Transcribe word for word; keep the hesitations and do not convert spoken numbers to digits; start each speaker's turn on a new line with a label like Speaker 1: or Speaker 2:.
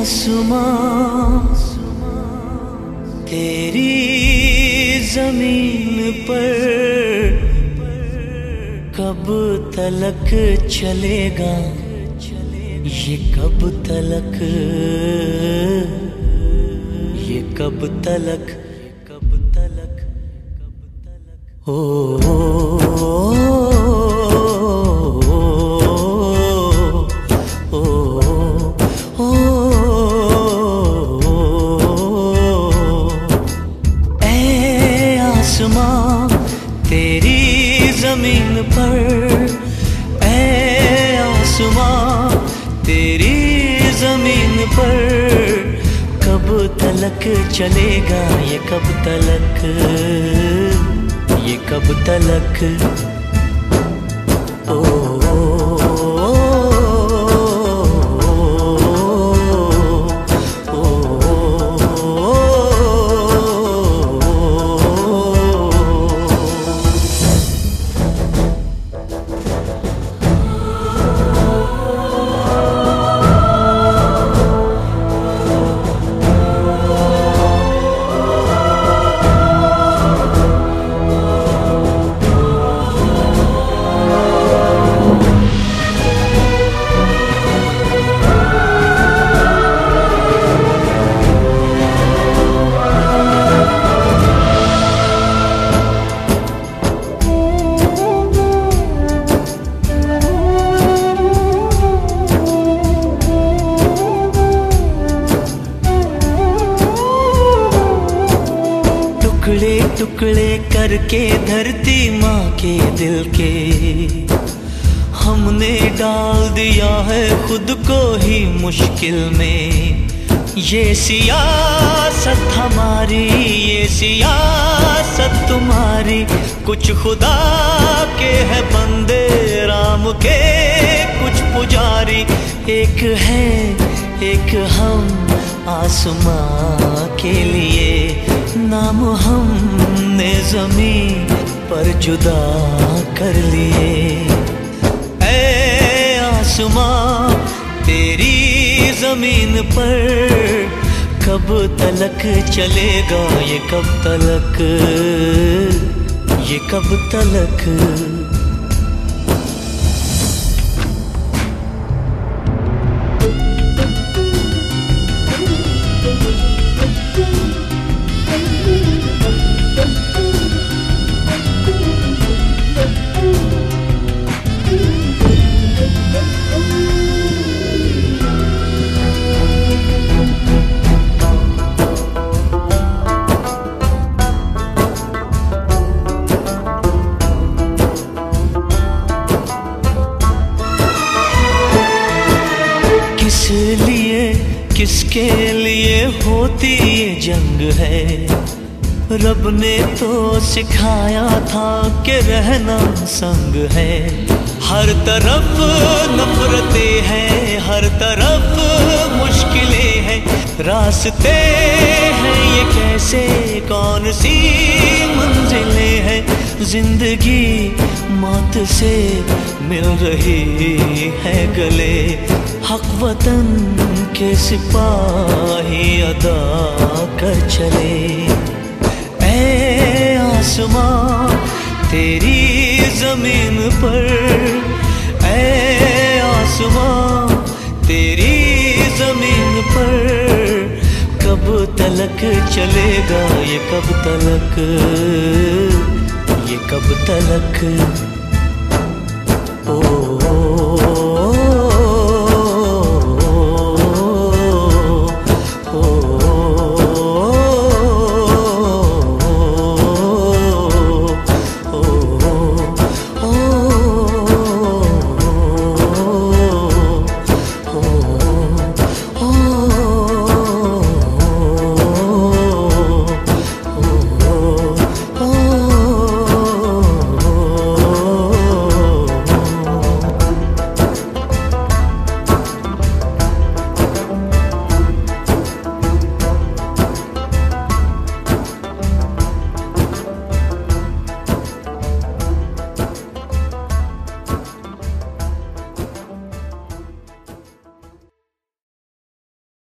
Speaker 1: आसमां तेरी जमीन पर कब तलक चलेगा, ये कब तलक, ये कब तलक, कब तलक, कब तलक। ओ, ओ, ओ, ओ, ए आसमां तेरी जमीन पर, ए आसमां तेरी जमीन पर कब तलक चलेगा, ये कब तलक, ये कब तलक। ओ, ओ, ओ, ओ, ओ, टुकड़े टुकड़े करके धरती माँ के दिल के हमने डाल दिया है खुद को ही मुश्किल में। ये सियासत हमारी, ये सियासत तुम्हारी, कुछ खुदा के है बंदे राम के कुछ पुजारी। एक है एक हम आसमां के लिए, नाम हमने जमीन पर जुदा कर लिए। ऐ आसमां तेरी जमीन पर कब तलक चलेगा, ये कब तलक, ये कब तलक। किस लिए किसके लिए होती ये जंग है, रब ने तो सिखाया था कि रहना संग है। हर तरफ नफरतें हैं, हर तरफ मुश्किलें हैं, रास्ते हैं ये कैसे, कौन सी मंजिलें हैं। जिंदगी मौत से मिल रही है गले, हक वतन के सिपाही अदा कर चले। ऐ आसमां तेरी जमीन पर, ऐ आसमां तेरी जमीन पर कब तलक चलेगा, ये कब तलक, ये कब तलक। ओ